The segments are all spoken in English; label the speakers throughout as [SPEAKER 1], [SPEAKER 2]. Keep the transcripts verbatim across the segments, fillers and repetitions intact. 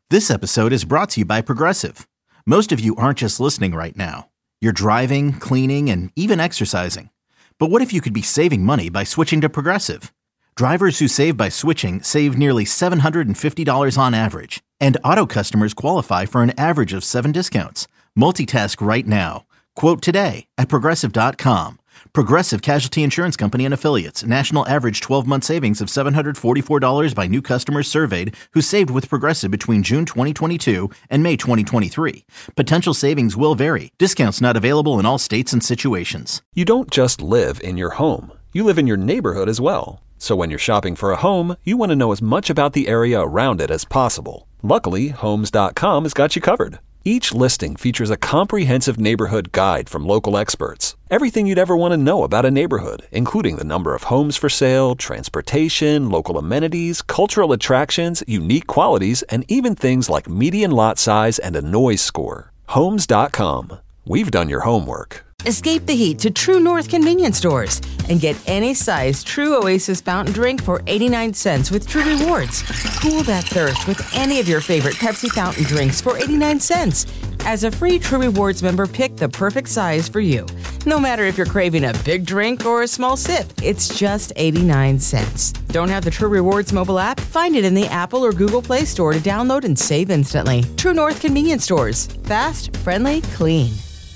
[SPEAKER 1] This episode is brought to you by Progressive. Most of you aren't just listening right now. You're driving, cleaning, and even exercising. But what if you could be saving money by switching to Progressive? Drivers who save by switching save nearly seven hundred fifty dollars on average. And auto customers qualify for an average of seven discounts. Multitask right now. Quote today at Progressive dot com. Progressive Casualty Insurance Company and Affiliates. National average twelve-month savings of seven hundred forty-four dollars by new customers surveyed who saved with Progressive between June twenty twenty-two and May twenty twenty-three. Potential savings will vary. Discounts not available in all states and situations.
[SPEAKER 2] You don't just live in your home. You live in your neighborhood as well. So when you're shopping for a home, you want to know as much about the area around it as possible. Luckily, Homes dot com has got you covered. Each listing features a comprehensive neighborhood guide from local experts. Everything you'd ever want to know about a neighborhood, including the number of homes for sale, transportation, local amenities, cultural attractions, unique qualities, and even things like median lot size and a noise score. Homes dot com. We've done your homework.
[SPEAKER 3] Escape the heat to True North convenience stores and get any size True Oasis fountain drink for eighty-nine cents with True Rewards. Cool that thirst with any of your favorite Pepsi fountain drinks for eighty-nine cents. As a free True Rewards member, pick the perfect size for you. No matter if you're craving a big drink or a small sip, it's just eighty-nine cents. Don't have the True Rewards mobile app? Find it in the Apple or Google Play Store to download and save instantly. True North convenience stores. Fast, friendly, clean.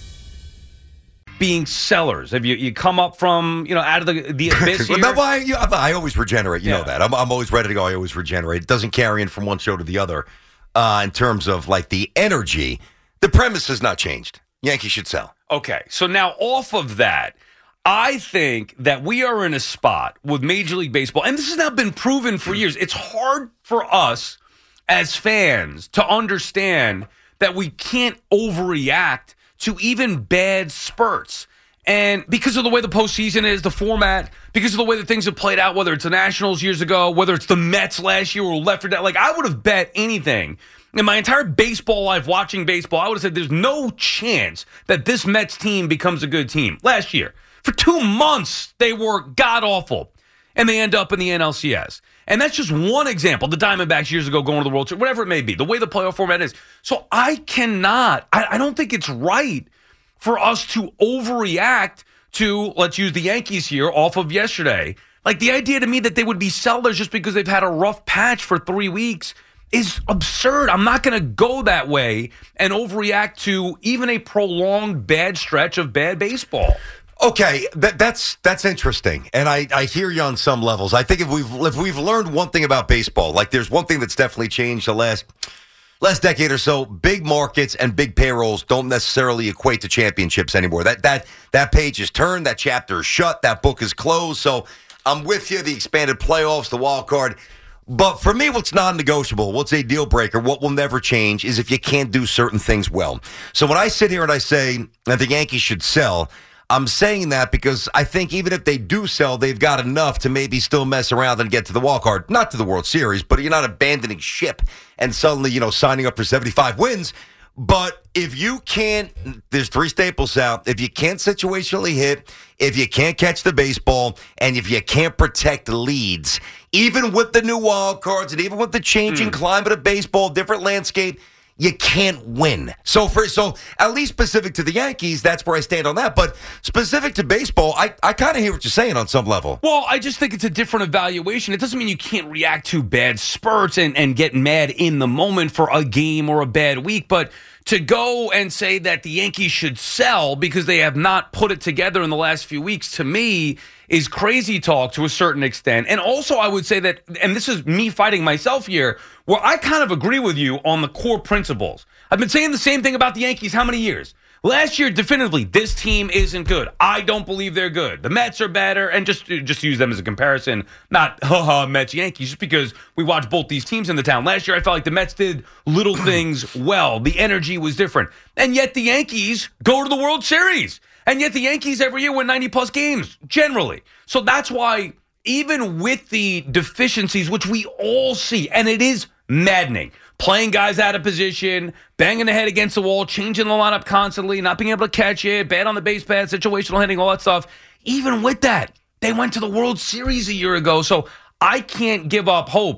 [SPEAKER 4] Being sellers, have you you come up from you know out of the the abyss here?
[SPEAKER 5] no, I, you, I always regenerate. You
[SPEAKER 4] yeah.
[SPEAKER 5] know that. I'm, I'm always ready to go. I always regenerate. It doesn't carry in from one show to the other. Uh, in terms of like the energy, the premise has not changed. Yankees should sell.
[SPEAKER 4] Okay, so now off of that, I think that we are in a spot with Major League Baseball, and this has now been proven for years. It's hard for us as fans to understand that we can't overreact to even bad spurts. And because of the way the postseason is, the format, because of the way that things have played out, whether it's the Nationals years ago, whether it's the Mets last year or left or down, like I would have bet anything in my entire baseball life watching baseball, I would have said there's no chance that this Mets team becomes a good team. Last year, for two months, they were god-awful, and they end up in the N L C S. And that's just one example. The Diamondbacks years ago going to the World Series, whatever it may be, the way the playoff format is. So I cannot, I, I don't think it's right for us to overreact to, let's use the Yankees here off of yesterday. Like the idea to me that they would be sellers just because they've had a rough patch for three weeks is absurd. I'm not going to go that way and overreact to even a prolonged bad stretch of bad baseball.
[SPEAKER 5] Okay, that, that's that's interesting, and I, I hear you on some levels. I think if we've if we've learned one thing about baseball, like there's one thing that's definitely changed the last last decade or so: big markets and big payrolls don't necessarily equate to championships anymore. That that that page is turned, that chapter is shut, that book is closed. So I'm with you. The expanded playoffs, the wild card. But for me, what's non-negotiable, what's a deal breaker, what will never change is if you can't do certain things well. So when I sit here and I say that the Yankees should sell, I'm saying that because I think even if they do sell, they've got enough to maybe still mess around and get to the wild card. Not to the World Series, but you're not abandoning ship and suddenly, you know, signing up for seventy-five wins. But if you can't, there's three staples out. If you can't situationally hit, if you can't catch the baseball, and if you can't protect leads, even with the new wild cards and even with the changing mm. climate of baseball, different landscape, you can't win. So for so at least specific to the Yankees, that's where I stand on that. But specific to baseball, I, I kind of hear what you're saying on some level.
[SPEAKER 4] Well, I just think it's a different evaluation. It doesn't mean you can't react to bad spurts and, and get mad in the moment for a game or a bad week. But to go and say that the Yankees should sell because they have not put it together in the last few weeks, to me, is crazy talk to a certain extent. And also I would say that, and this is me fighting myself here, where I kind of agree with you on the core principles. I've been saying the same thing about the Yankees how many years? Last year, definitively, this team isn't good. I don't believe they're good. The Mets are better, and just just use them as a comparison, not haha Mets Yankees, just because we watched both these teams in the town. Last year, I felt like the Mets did little things well. The energy was different, and yet the Yankees go to the World Series, and yet the Yankees every year win ninety plus games generally. So that's why even with the deficiencies, which we all see, and it is maddening. Playing guys out of position, banging the head against the wall, changing the lineup constantly, not being able to catch it, bad on the base path, situational hitting, all that stuff. Even with that, they went to the World Series a year ago. So I can't give up hope.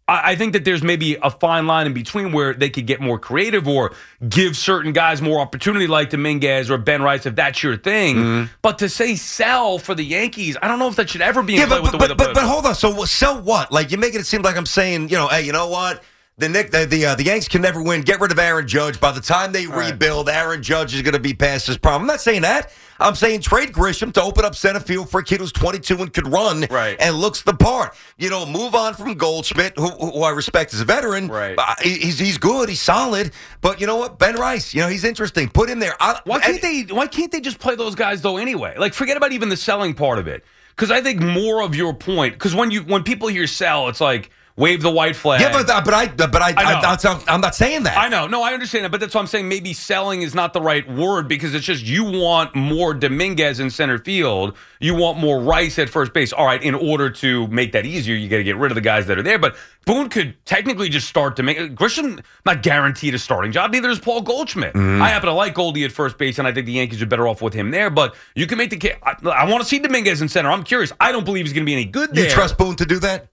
[SPEAKER 4] I, I think that there's maybe a fine line in between where they could get more creative or give certain guys more opportunity like Dominguez or Ben Rice if that's your thing. Mm-hmm. But to say sell for the Yankees, I don't know if that should ever be in
[SPEAKER 5] yeah,
[SPEAKER 4] play
[SPEAKER 5] but,
[SPEAKER 4] with the
[SPEAKER 5] but,
[SPEAKER 4] way the
[SPEAKER 5] but, but hold on. So sell what? Like, you're making it seem like I'm saying, you know, hey, you know what? The Nick, the the, uh, the Yanks can never win. Get rid of Aaron Judge. By the time they
[SPEAKER 4] right.
[SPEAKER 5] rebuild, Aaron Judge is going to be past his problem. I'm not saying that. I'm saying trade Grisham to open up center field for a kid who's twenty-two and could run
[SPEAKER 4] right.
[SPEAKER 5] and looks the part. You know, move on from Goldschmidt, who, who I respect as a veteran.
[SPEAKER 4] Right.
[SPEAKER 5] Uh, he's he's good. He's solid. But you know what? Ben Rice, you know, he's interesting. Put him there. I,
[SPEAKER 4] why can't
[SPEAKER 5] and,
[SPEAKER 4] they? Why can't they just play those guys though? Anyway, like forget about even the selling part of it. Because I think more of your point. Because when you when people hear sell, it's like. Wave the white flag.
[SPEAKER 5] Yeah, but but I but I,
[SPEAKER 4] I,
[SPEAKER 5] I, I I'm not saying that.
[SPEAKER 4] I know, no, I understand that, but that's why I'm saying maybe selling is not the right word because it's just you want more Dominguez in center field, you want more Rice at first base. All right, in order to make that easier, you got to get rid of the guys that are there. But Boone could technically just start to make Grisham not guaranteed a starting job. Neither is Paul Goldschmidt. Mm. I happen to like Goldie at first base, and I think the Yankees are better off with him there. But you can make the case. I, I want to see Dominguez in center. I'm curious. I don't believe he's going to be any good there.
[SPEAKER 5] You trust Boone to do that?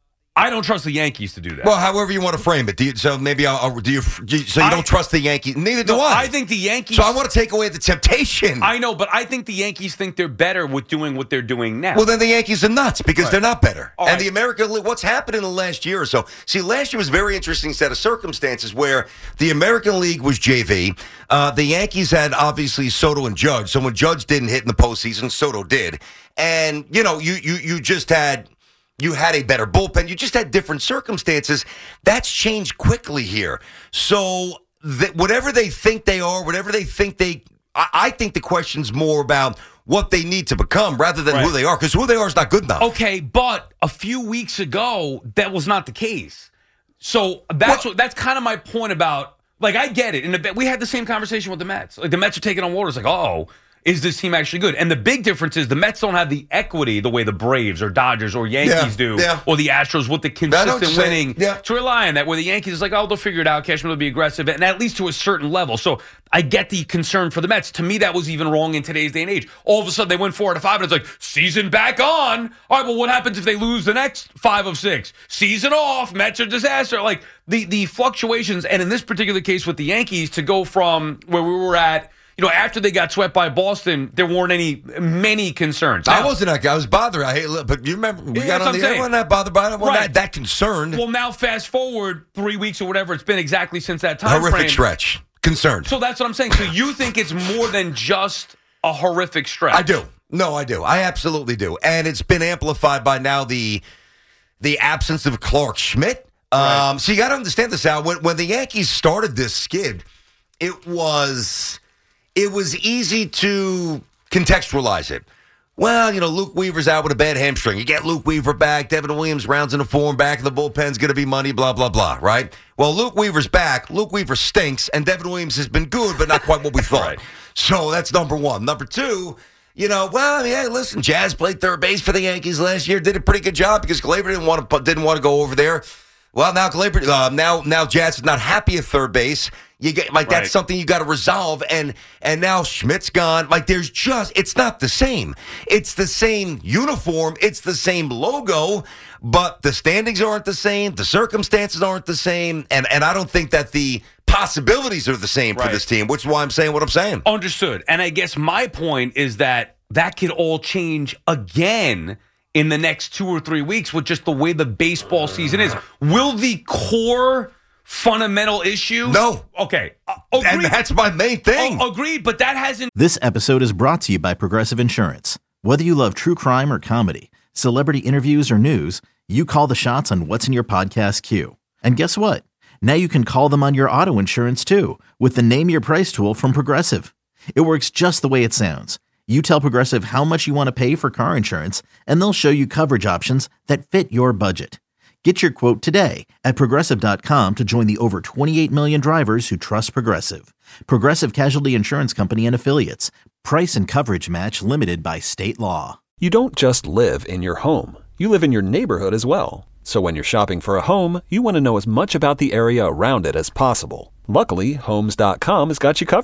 [SPEAKER 4] I don't trust the Yankees to do that.
[SPEAKER 5] Well, however you want to frame it. Do you, so maybe I'll, I'll do you. Do you so you I, don't trust the Yankees? Neither do
[SPEAKER 4] no,
[SPEAKER 5] I.
[SPEAKER 4] I think the Yankees.
[SPEAKER 5] So I want to take away the temptation.
[SPEAKER 4] I know, but I think the Yankees think they're better with doing what they're doing now.
[SPEAKER 5] Well, then the Yankees are nuts because right. they're not better.
[SPEAKER 4] All
[SPEAKER 5] and
[SPEAKER 4] right.
[SPEAKER 5] the American League, what's happened in the last year or so? See, last year was a very interesting set of circumstances where the American League was J V. Uh, the Yankees had obviously Soto and Judge. So when Judge didn't hit in the postseason, Soto did. And you know, you you you just had. You had a better bullpen. You just had different circumstances. That's changed quickly here. So that whatever they think they are, whatever they think they, I, I think the question's more about what they need to become rather than right. who they are, because who they are is not good enough.
[SPEAKER 4] Okay, but a few weeks ago, that was not the case. So that's well, what, that's kind of my point about, like, I get it. And we had the same conversation with the Mets. Like, the Mets are taking on water. It's like, oh, is this team actually good? And the big difference is the Mets don't have the equity the way the Braves or Dodgers or Yankees
[SPEAKER 5] yeah,
[SPEAKER 4] do,
[SPEAKER 5] yeah.
[SPEAKER 4] or the Astros with the consistent winning
[SPEAKER 5] yeah.
[SPEAKER 4] to rely on that, where the Yankees is like, oh, they'll figure it out. Cashman will be aggressive, and at least to a certain level. So I get the concern for the Mets. To me, that was even wrong in today's day and age. All of a sudden, they went four out of five, and it's like, season back on. All right, well, what happens if they lose the next five of six? Season off. Mets are disaster. Like, the, the fluctuations, and in this particular case with the Yankees, to go from where we were at, you know, after they got swept by Boston, there weren't any many concerns.
[SPEAKER 5] Now, I wasn't that guy. I was bothered. I hate, but you remember we
[SPEAKER 4] yeah,
[SPEAKER 5] got on the air. I wasn't that bothered by it. I wasn't
[SPEAKER 4] right.
[SPEAKER 5] that, that concerned.
[SPEAKER 4] Well, now fast forward three weeks or whatever it's been exactly since that time
[SPEAKER 5] horrific
[SPEAKER 4] frame.
[SPEAKER 5] stretch. Concerned.
[SPEAKER 4] So that's what I'm saying. So you think it's more than just a horrific stretch?
[SPEAKER 5] I do. No, I do. I absolutely do. And it's been amplified by now the the absence of Clark Schmidt.
[SPEAKER 4] Right.
[SPEAKER 5] Um, so you got to understand this, Al. When, when the Yankees started this skid, it was. It was easy to contextualize it. Well, you know, Luke Weaver's out with a bad hamstring. You get Luke Weaver back. Devin Williams rounds into form. Back in the bullpen's going to be money, blah, blah, blah, right? Well, Luke Weaver's back. Luke Weaver stinks, and Devin Williams has been good, but not quite what we thought. Right. So that's number one. Number two, you know, well, I mean, hey, listen, Jazz played third base for the Yankees last year. Did a pretty good job because Gleyber didn't want to didn't want to go over there. Well, now Gleyber, uh, now now Jazz is not happy at third base. You get like
[SPEAKER 4] right.
[SPEAKER 5] that's something you got to resolve, and and now Schmidt's gone. Like there's just it's not the same. It's the same uniform. It's the same logo, but the standings aren't the same. The circumstances aren't the same, and and I don't think that the possibilities are the same
[SPEAKER 4] right.
[SPEAKER 5] for this team. Which is why I'm saying what I'm saying.
[SPEAKER 4] Understood. And I guess my point is that that could all change again in the next two or three weeks with just the way the baseball season is. Will the core fundamental issue?
[SPEAKER 5] No.
[SPEAKER 4] Okay. Uh, agreed.
[SPEAKER 5] And that's my main thing.
[SPEAKER 4] Oh, agreed, but that hasn't...
[SPEAKER 1] This episode is brought to you by Progressive Insurance. Whether you love true crime or comedy, celebrity interviews or news, you call the shots on what's in your podcast queue. And guess what? Now you can call them on your auto insurance too with the Name Your Price tool from Progressive. It works just the way it sounds. You tell Progressive how much you want to pay for car insurance, and they'll show you coverage options that fit your budget. Get your quote today at Progressive dot com to join the over twenty-eight million drivers who trust Progressive. Progressive Casualty Insurance Company and Affiliates. Price and coverage match limited by state law.
[SPEAKER 2] You don't just live in your home. You live in your neighborhood as well. So when you're shopping for a home, you want to know as much about the area around it as possible. Luckily, Homes dot com has got you covered.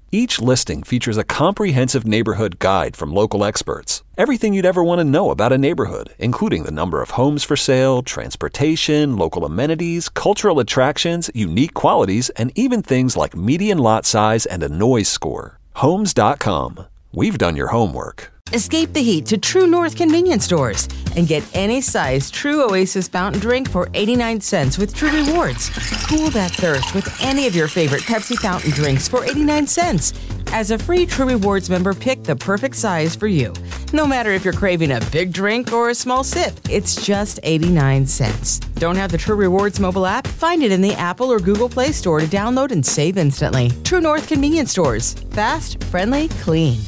[SPEAKER 2] Each listing features a comprehensive neighborhood guide from local experts. Everything you'd ever want to know about a neighborhood, including the number of homes for sale, transportation, local amenities, cultural attractions, unique qualities, and even things like median lot size and a noise score. Homes dot com. We've done your homework.
[SPEAKER 3] Escape the heat to True North convenience stores and get any size True Oasis fountain drink for eighty-nine cents with True Rewards. Cool that thirst with any of your favorite Pepsi fountain drinks for eighty-nine cents. As a free True Rewards member, pick the perfect size for you. No matter if you're craving a big drink or a small sip, it's just eighty-nine cents. Don't have the True Rewards mobile app? Find it in the Apple or Google Play Store to download and save instantly. True North convenience stores. Fast, friendly, clean.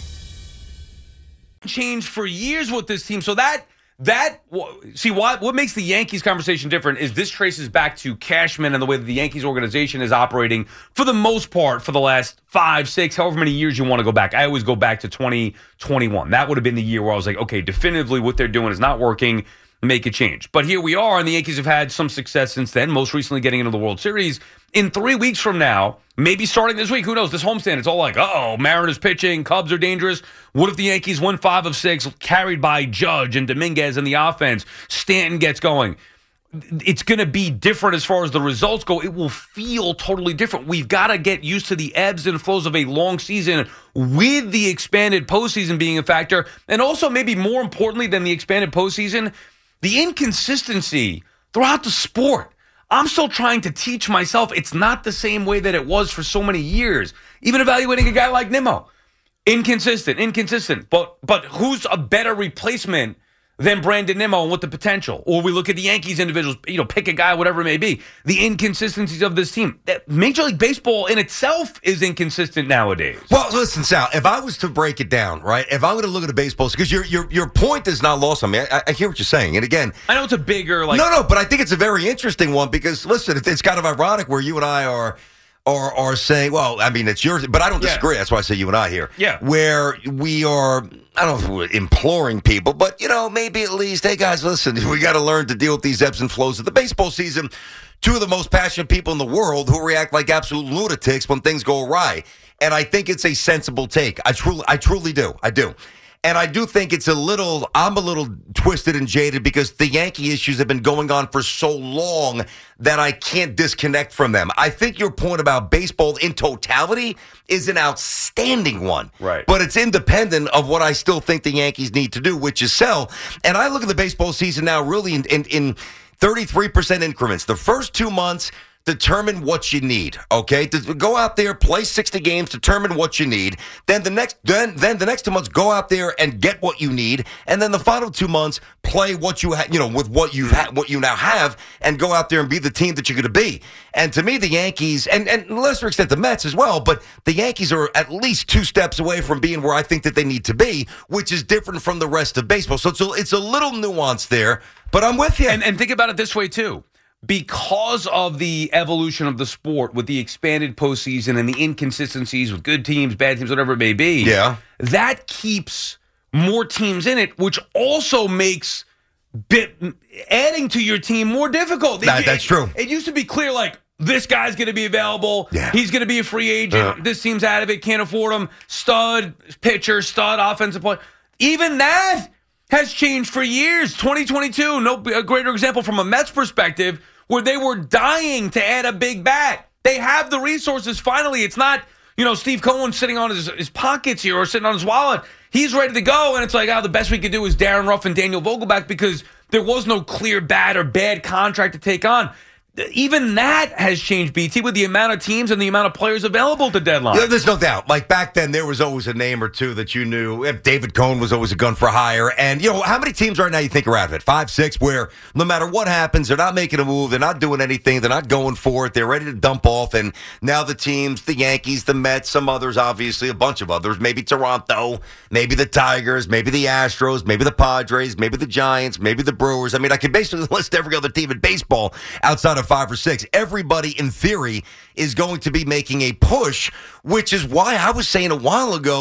[SPEAKER 4] Changed for years with this team. So that that see what what makes the Yankees conversation different is this traces back to Cashman and the way that the Yankees organization is operating for the most part for the last five, six, however many years you want to go back. I always go back to twenty twenty-one. That would have been the year where I was like, okay, definitively what they're doing is not working. Make a change. But here we are, and the Yankees have had some success since then, most recently getting into the World Series. In three weeks from now, maybe starting this week, who knows, this homestand, it's all like, uh-oh, Mariners pitching, Cubs are dangerous. What if the Yankees win five of six, carried by Judge and Dominguez in the offense? Stanton gets going. It's going to be different as far as the results go. It will feel totally different. We've got to get used to the ebbs and flows of a long season with the expanded postseason being a factor. And also, maybe more importantly than the expanded postseason, the inconsistency throughout the sport. I'm still trying to teach myself it's not the same way that it was for so many years. Even evaluating a guy like Nimmo. Inconsistent, inconsistent. But but who's a better replacement than Brandon Nimmo and with the potential? Or we look at the Yankees individuals, you know, pick a guy, whatever it may be. The inconsistencies of this team. Major League Baseball in itself is inconsistent nowadays.
[SPEAKER 5] Well, listen, Sal, if I was to break it down, right, if I'm going to look at the baseball, because your your your point is not lost on me. I, I hear what you're saying. And again,
[SPEAKER 4] I know it's a bigger, like.
[SPEAKER 5] No, no, but I think it's a very interesting one because, listen, it's, it's kind of ironic where you and I are. Or, or saying, well, I mean, it's yours, but I don't disagree. Yeah. That's why I say you and I here.
[SPEAKER 4] Yeah.
[SPEAKER 5] Where we are, I don't know if we're imploring people, but, you know, maybe at least, hey, guys, listen, we got to learn to deal with these ebbs and flows of the baseball season. Two of the most passionate people in the world who react like absolute lunatics when things go awry. And I think it's a sensible take. I truly, I truly do. I do. And I do think it's a little, I'm a little twisted and jaded because the Yankee issues have been going on for so long that I can't disconnect from them. I think your point about baseball in totality is an outstanding one.
[SPEAKER 4] Right.
[SPEAKER 5] But it's independent of what I still think the Yankees need to do, which is sell. And I look at the baseball season now really in, in, in thirty-three percent increments. The first two months, determine what you need, okay? To go out there, play sixty games, determine what you need. Then the next then then the next two months, go out there and get what you need. And then the final two months, play what you ha- you know, with what you ha- what you now have and go out there and be the team that you're going to be. And to me, the Yankees, and, and to a lesser extent the Mets as well, but the Yankees are at least two steps away from being where I think that they need to be, which is different from the rest of baseball. So it's a, it's a little nuance there, but I'm with you.
[SPEAKER 4] And, and think about it this way, too. Because of the evolution of the sport with the expanded postseason and the inconsistencies with good teams, bad teams, whatever it may be,
[SPEAKER 5] yeah,
[SPEAKER 4] that keeps more teams in it, which also makes bit, adding to your team more difficult.
[SPEAKER 5] That,
[SPEAKER 4] it,
[SPEAKER 5] that's true.
[SPEAKER 4] It, it used to be clear, like, this guy's going to be available.
[SPEAKER 5] Yeah.
[SPEAKER 4] He's going to be a free agent.
[SPEAKER 5] Yeah.
[SPEAKER 4] This team's out of it. Can't afford him. Stud pitcher, stud offensive player. Even that has changed for years. twenty twenty-two, no a greater example from a Mets perspective, where they were dying to add a big bat. They have the resources. Finally, it's not, you know, Steve Cohen sitting on his, his pockets here or sitting on his wallet. He's ready to go, and it's like, oh, the best we could do is Darren Ruff and Daniel Vogelbach because there was no clear bad or bad contract to take on. Even that has changed, B T, with the amount of teams and the amount of players available to deadline.
[SPEAKER 5] Yeah, there's no doubt. Like back then, there was always a name or two that you knew. David Cohn was always a gun for hire. And, you know, how many teams right now you think are out of it? Five, six, where no matter what happens, they're not making a move. They're not doing anything. They're not going for it. They're ready to dump off. And now the teams, the Yankees, the Mets, some others, obviously, a bunch of others, maybe Toronto, maybe the Tigers, maybe the Astros, maybe the Padres, maybe the Giants, maybe the Brewers. I mean, I could basically list every other team in baseball outside of five or six. Everybody, in theory, is going to be making a push, which is why I was saying a while ago,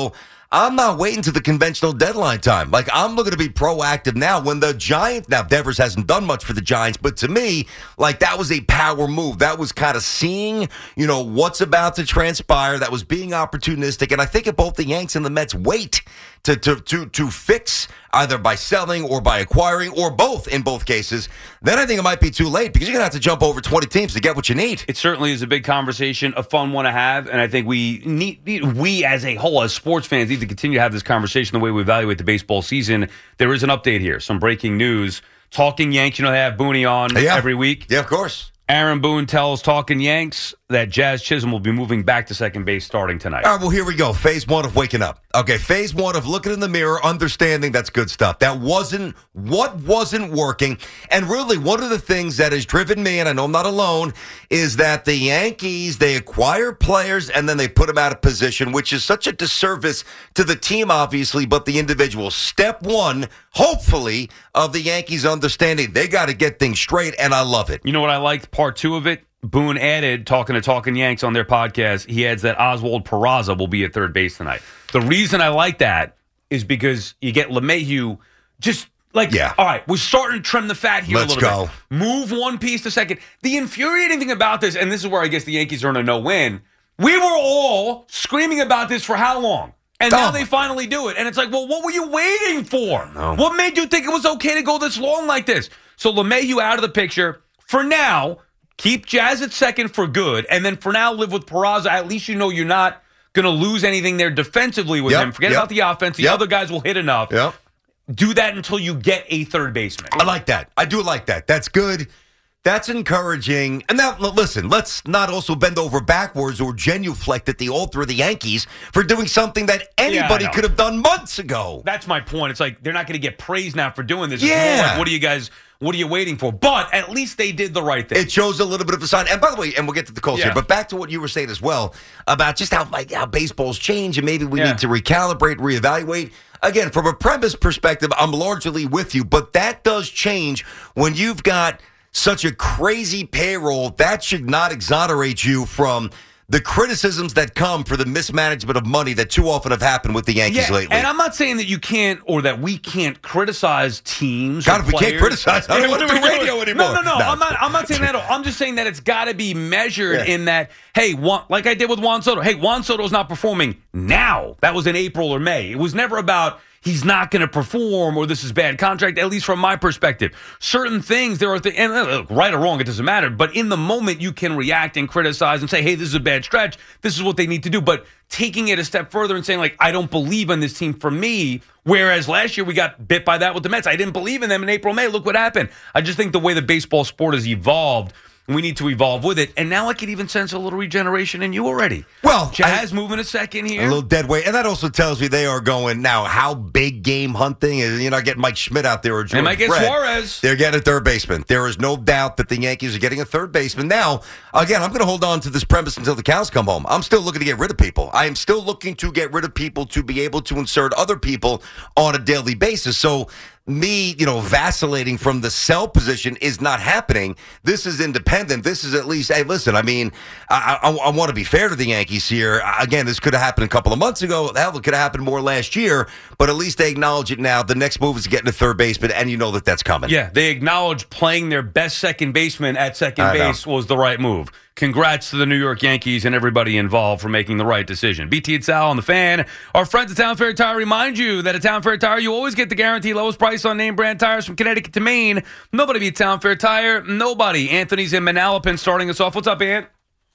[SPEAKER 5] I'm not waiting to the conventional deadline time. Like, I'm looking to be proactive now. When the Giants, now Devers hasn't done much for the Giants, but to me, like, that was a power move. That was kind of seeing, you know, what's about to transpire. That was being opportunistic. And I think if both the Yanks and the Mets wait to to to to fix either by selling or by acquiring or both in both cases, then I think it might be too late because you're going to have to jump over twenty teams to get what you need.
[SPEAKER 4] It certainly is a big conversation, a fun one to have, and I think we need, we as a whole, as sports fans, need to continue to have this conversation the way we evaluate the baseball season. There is an update here, some breaking news. Talking Yanks, you know they have Booney on
[SPEAKER 5] yeah.
[SPEAKER 4] every week.
[SPEAKER 5] Yeah, of course.
[SPEAKER 4] Aaron Boone tells Talking Yanks that Jazz Chisholm will be moving back to second base starting tonight.
[SPEAKER 5] All right, well, here we go. Phase one of waking up. Okay, phase one of looking in the mirror, understanding that's good stuff. That wasn't what wasn't working. And really, one of the things that has driven me, and I know I'm not alone, is that the Yankees, they acquire players and then they put them out of position, which is such a disservice to the team, obviously, but the individual. Step one, hopefully, of the Yankees understanding they got to get things straight, and I love it.
[SPEAKER 4] You know what I liked? Part two of it? Boone added, talking to Talking Yanks on their podcast, he adds that Oswald Peraza will be at third base tonight. The reason I like that is because you get LeMahieu just like,
[SPEAKER 5] yeah.
[SPEAKER 4] all right, we're starting to trim the fat here
[SPEAKER 5] Let's
[SPEAKER 4] a little
[SPEAKER 5] go.
[SPEAKER 4] bit. Move one piece to second. The infuriating thing about this, and this is where I guess the Yankees are in a no-win, we were all screaming about this for how long? And now
[SPEAKER 5] oh.
[SPEAKER 4] they finally do it. And it's like, well, what were you waiting for?
[SPEAKER 5] No.
[SPEAKER 4] What made you think it was okay to go this long like this? So LeMahieu out of the picture. For now, keep Jazz at second for good, and then for now live with Peraza. At least you know you're not going to lose anything there defensively with
[SPEAKER 5] yep,
[SPEAKER 4] him. Forget
[SPEAKER 5] yep.
[SPEAKER 4] about the offense. The
[SPEAKER 5] yep.
[SPEAKER 4] other guys will hit enough.
[SPEAKER 5] Yep.
[SPEAKER 4] Do that until you get a third baseman.
[SPEAKER 5] I like that. I do like that. That's good. That's encouraging. And now, listen, let's not also bend over backwards or genuflect at the altar of the Yankees for doing something that anybody
[SPEAKER 4] yeah,
[SPEAKER 5] could have done months ago.
[SPEAKER 4] That's my point. It's like they're not going to get praised now for doing this. It's
[SPEAKER 5] Yeah.
[SPEAKER 4] more like, what are you guys... What are you waiting for? But at least they did the right thing.
[SPEAKER 5] It shows a little bit of a sign. And by the way, and we'll get to the calls
[SPEAKER 4] Yeah.
[SPEAKER 5] here, but back to what you were saying as well about just how like how baseball's change and maybe we
[SPEAKER 4] Yeah.
[SPEAKER 5] need to recalibrate, reevaluate. Again, from a premise perspective, I'm largely with you, but that does change when you've got such a crazy payroll. That should not exonerate you from the criticisms that come for the mismanagement of money that too often have happened with the Yankees
[SPEAKER 4] yeah,
[SPEAKER 5] lately.
[SPEAKER 4] And I'm not saying that you can't or that we can't criticize teams.
[SPEAKER 5] God,
[SPEAKER 4] or
[SPEAKER 5] if we can't
[SPEAKER 4] players.
[SPEAKER 5] criticize, I don't
[SPEAKER 4] Yeah,
[SPEAKER 5] want to
[SPEAKER 4] what
[SPEAKER 5] do
[SPEAKER 4] are we doing?
[SPEAKER 5] radio anymore.
[SPEAKER 4] No, no, no.
[SPEAKER 5] No.
[SPEAKER 4] I'm not. I'm not saying that at all. I'm just saying that it's got to be measured
[SPEAKER 5] Yeah.
[SPEAKER 4] in that. Hey, Juan, like I did with Juan Soto. Hey, Juan Soto's not performing now. That was in April or May. It was never about he's not going to perform or this is bad contract. At least from my perspective, certain things there are. Th- and look, right or wrong, it doesn't matter. But in the moment, you can react and criticize and say, "Hey, this is a bad stretch. This is what they need to do." But taking it a step further and saying, like, I don't believe in this team for me. Whereas last year we got bit by that with the Mets. I didn't believe in them in April, May. Look what happened. I just think the way the baseball sport has evolved, we need to evolve with it. And now I can even sense a little regeneration in you already.
[SPEAKER 5] Well,
[SPEAKER 4] Jazz
[SPEAKER 5] I-
[SPEAKER 4] moving a second here.
[SPEAKER 5] A little dead weight. And that also tells me they are going now how big game hunting is. You're not getting Mike Schmidt out there or George
[SPEAKER 4] They might get
[SPEAKER 5] Brett.
[SPEAKER 4] Suarez.
[SPEAKER 5] They're getting a third baseman. There is no doubt that the Yankees are getting a third baseman. Now, again, I'm going to hold on to this premise until the cows come home. I'm still looking to get rid of people. I am still looking to get rid of people to be able to insert other people on a daily basis. So me, you know, vacillating from the sell position is not happening. This is independent. This is at least, hey, listen, I mean, I, I, I want to be fair to the Yankees here. Again, this could have happened a couple of months ago. Hell, it could have happened more last year, but at least they acknowledge it now. The next move is getting a third baseman, and you know that that's coming.
[SPEAKER 4] Yeah, they acknowledge playing their best second baseman at second
[SPEAKER 5] I know.
[SPEAKER 4] base was the right move. Congrats to the New York Yankees and everybody involved for making the right decision. B T and Sal on the Fan. Our friends at Town Fair Tire remind you that at Town Fair Tire, you always get the guaranteed lowest price on name brand tires from Connecticut to Maine. Nobody beats Town Fair Tire. Nobody. Anthony's in Manalapan starting us off. What's up, Ant?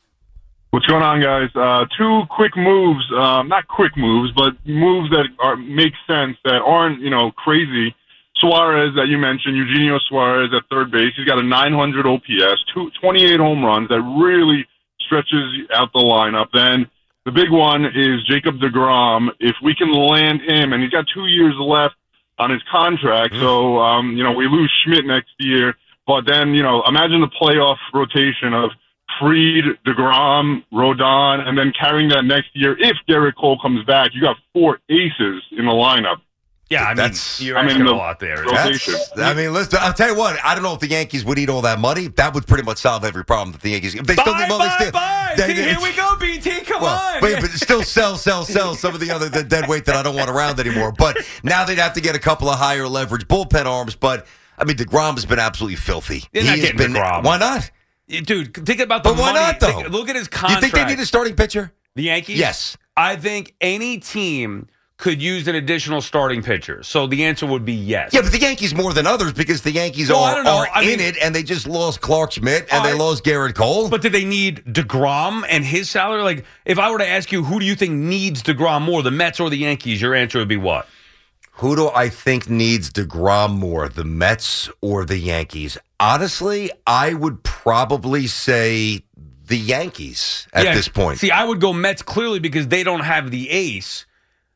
[SPEAKER 6] What's going on, guys? Uh, two quick moves, um, not quick moves, but moves that are, make sense that aren't, you know, crazy. Suarez that you mentioned, Eugenio Suarez at third base. He's got a nine hundred O P S, two, twenty-eight home runs. That really stretches out the lineup. Then the big one is Jacob deGrom. If we can land him, and he's got two years left on his contract, mm-hmm. so, um, you know, we lose Schmidt next year. But then, you know, imagine the playoff rotation of Fried, deGrom, Rodon, and then carrying that next year. If Garrett Cole comes back, you got four aces in the lineup.
[SPEAKER 4] Yeah, I mean,
[SPEAKER 5] That's-
[SPEAKER 4] you're
[SPEAKER 6] I mean,
[SPEAKER 4] asking
[SPEAKER 6] the-
[SPEAKER 4] a lot there.
[SPEAKER 5] That's, I mean, listen, I'll tell you what, I don't know if the Yankees would eat all that money. That would pretty much solve every problem that the Yankees. They still,
[SPEAKER 4] Bye,
[SPEAKER 5] well, they
[SPEAKER 4] bye,
[SPEAKER 5] still,
[SPEAKER 4] bye.
[SPEAKER 5] they-
[SPEAKER 4] See, here we go, B T. Come come
[SPEAKER 5] well,
[SPEAKER 4] on.
[SPEAKER 5] But, but still sell, sell, sell some of the other the dead weight that I don't want around anymore. But now they'd have to get a couple of higher leverage bullpen arms. But, I mean, DeGrom has been absolutely filthy.
[SPEAKER 4] They're
[SPEAKER 5] he
[SPEAKER 4] not
[SPEAKER 5] has
[SPEAKER 4] getting
[SPEAKER 5] been,
[SPEAKER 4] DeGrom.
[SPEAKER 5] Why not?
[SPEAKER 4] Dude, think about the
[SPEAKER 5] But why
[SPEAKER 4] money.
[SPEAKER 5] not, though?
[SPEAKER 4] Think- look at his contract.
[SPEAKER 5] You think they need a starting pitcher?
[SPEAKER 4] The Yankees?
[SPEAKER 5] Yes.
[SPEAKER 4] I think any team could use an additional starting pitcher. So the answer would be yes.
[SPEAKER 5] Yeah, but the Yankees more than others because the Yankees
[SPEAKER 4] No, I
[SPEAKER 5] are,
[SPEAKER 4] don't know.
[SPEAKER 5] are
[SPEAKER 4] I
[SPEAKER 5] in
[SPEAKER 4] mean-
[SPEAKER 5] it, and they just lost Clark Schmidt, and
[SPEAKER 4] I-
[SPEAKER 5] they lost Garrett Cole.
[SPEAKER 4] But did they need DeGrom and his salary? Like, if I were to ask you, who do you think needs DeGrom more, the Mets or the Yankees, your answer would be what?
[SPEAKER 5] Who do I think needs DeGrom more, the Mets or the Yankees? Honestly, I would probably say the Yankees at
[SPEAKER 4] Yeah,
[SPEAKER 5] this point.
[SPEAKER 4] See, I would go Mets clearly because they don't have the ace.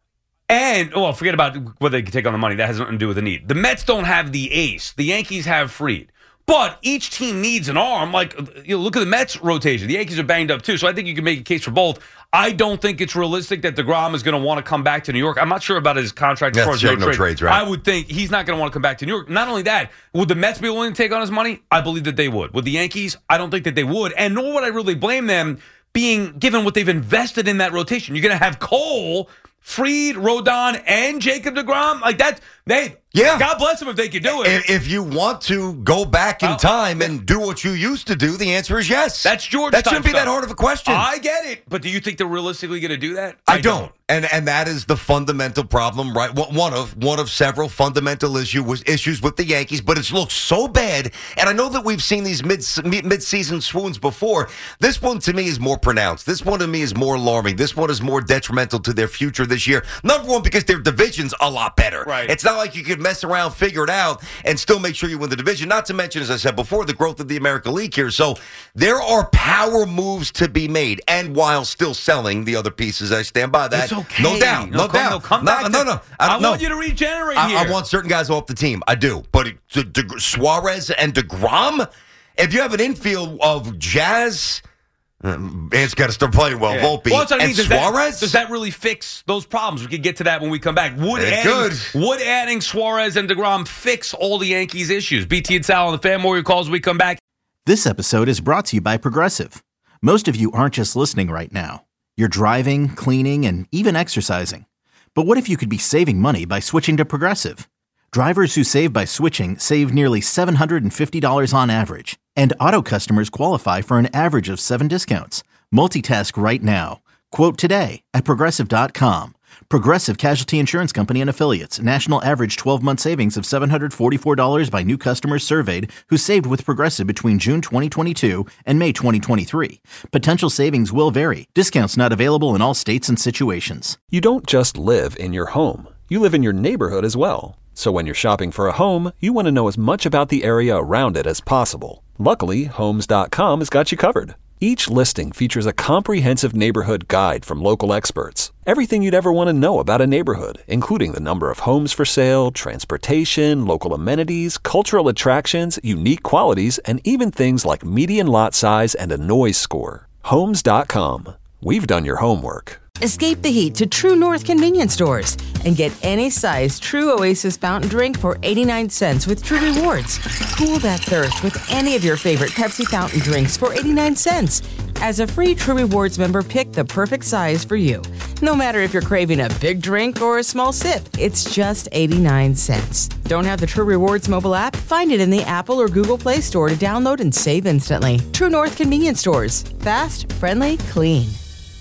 [SPEAKER 4] And, well, forget about whether they can take on the money. That has nothing to do with the need. The Mets don't have the ace. The Yankees have Fried. But each team needs an arm. Like, you know, look at the Mets rotation. The Yankees are banged up, too. So I think you can make a case for both. I don't think it's realistic that DeGrom is going to want to come back to New York. I'm not sure about his contract as
[SPEAKER 5] Yeah,
[SPEAKER 4] far as
[SPEAKER 5] sure,
[SPEAKER 4] no,
[SPEAKER 5] no
[SPEAKER 4] trade.
[SPEAKER 5] trades, right.
[SPEAKER 4] I would think he's not going to want to come back to New York. Not only that, would the Mets be willing to take on his money? I believe that they would. With the Yankees, I don't think that they would. And nor would I really blame them being given what they've invested in that rotation. You're going to have Cole, Fried, Rodon, and Jacob DeGrom. Like that, they,
[SPEAKER 5] Yeah.
[SPEAKER 4] God bless them if they could do it.
[SPEAKER 5] If, if you want to go back in
[SPEAKER 4] Well,
[SPEAKER 5] time and do what you used to do, the answer is yes.
[SPEAKER 4] That's George.
[SPEAKER 5] That shouldn't be
[SPEAKER 4] stuff.
[SPEAKER 5] that hard of a question.
[SPEAKER 4] I get it, but do you think they're realistically going to do that?
[SPEAKER 5] I don't. And and that is the fundamental problem, right? One of one of several fundamental issue was issues with the Yankees, but it's looked so bad. And I know that we've seen these mid mid season swoons before. This one to me is more pronounced. This one to me is more alarming. This one is more detrimental to their future this year. Number one, because their division's a lot better.
[SPEAKER 4] Right.
[SPEAKER 5] It's not like you could mess around, figure it out, and still make sure you win the division. Not to mention, as I said before, the growth of the American League here. So there are power moves to be made, and while still selling the other pieces, I stand by that.
[SPEAKER 4] It's okay.
[SPEAKER 5] No doubt. No,
[SPEAKER 4] No, come-
[SPEAKER 5] doubt.
[SPEAKER 4] no, come
[SPEAKER 5] no,
[SPEAKER 4] back
[SPEAKER 5] no,
[SPEAKER 4] to-
[SPEAKER 5] no.
[SPEAKER 4] I
[SPEAKER 5] don't- no.
[SPEAKER 4] want you to regenerate
[SPEAKER 5] I,
[SPEAKER 4] here.
[SPEAKER 5] I want certain guys off the team. I do. But it, De, De, Suarez and DeGrom, if you have an infield of Jazz, um, it's got to start playing well.
[SPEAKER 4] Yeah.
[SPEAKER 5] Volpe
[SPEAKER 4] Well, that's what I
[SPEAKER 5] and
[SPEAKER 4] mean. Does
[SPEAKER 5] Suarez.
[SPEAKER 4] That, does that really fix those problems? We could get to that when we come back. Would
[SPEAKER 5] It
[SPEAKER 4] adding,
[SPEAKER 5] could.
[SPEAKER 4] would adding Suarez and DeGrom fix all the Yankees' issues? B T and Sal on the Fan Warrior calls when we come back.
[SPEAKER 1] This episode is brought to you by Progressive. Most of you aren't just listening right now. You're driving, cleaning, and even exercising. But what if you could be saving money by switching to Progressive? Drivers who save by switching save nearly seven hundred fifty dollars on average. And auto customers qualify for an average of seven discounts. Multitask right now. Quote today at Progressive dot com. Progressive Casualty Insurance Company and Affiliates. National average twelve-month savings of seven hundred forty-four dollars by new customers surveyed who saved with Progressive between June twenty twenty-two and May twenty twenty-three. Potential savings will vary. Discounts not available in all states and situations.
[SPEAKER 2] You don't just live in your home. You live in your neighborhood as well. So when you're shopping for a home, you want to know as much about the area around it as possible. Luckily, Homes dot com has got you covered. Each listing features a comprehensive neighborhood guide from local experts. Everything you'd ever want to know about a neighborhood, including the number of homes for sale, transportation, local amenities, cultural attractions, unique qualities, and even things like median lot size and a noise score. Homes dot com. We've done your homework.
[SPEAKER 3] Escape the heat to True North convenience stores and get any size True Oasis fountain drink for eighty-nine cents with True Rewards. Cool that thirst with any of your favorite Pepsi fountain drinks for eighty-nine cents. As a free True Rewards member, pick the perfect size for you. No matter if you're craving a big drink or a small sip, it's just eighty-nine cents. Don't have the True Rewards mobile app? Find it in the Apple or Google Play Store to download and save instantly. True North convenience stores. Fast, friendly, clean.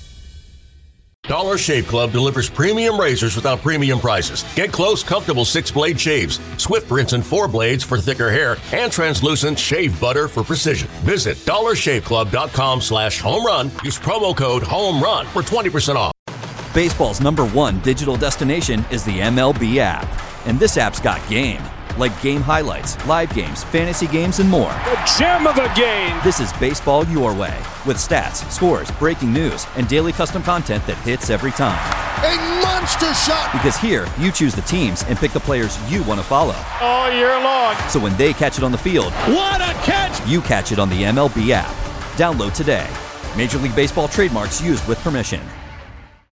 [SPEAKER 7] Dollar Shave Club delivers premium razors without premium prices. Get close, comfortable six-blade shaves, swift rinse and four blades for thicker hair, and translucent shave butter for precision. Visit dollar shave club dot com slash home run. Use promo code HOMERUN for twenty percent off.
[SPEAKER 8] Baseball's number one digital destination is the M L B app. And this app's got game. Like game highlights, live games, fantasy games, and more.
[SPEAKER 9] The gem of the game!
[SPEAKER 8] This is baseball your way, with stats, scores, breaking news, and daily custom content that hits every time.
[SPEAKER 9] A monster shot!
[SPEAKER 8] Because here, you choose the teams and pick the players you want to follow.
[SPEAKER 9] All year long.
[SPEAKER 8] So when they catch it on the field,
[SPEAKER 9] What a catch!
[SPEAKER 8] you catch it on the M L B app. Download today. Major League Baseball trademarks used with permission.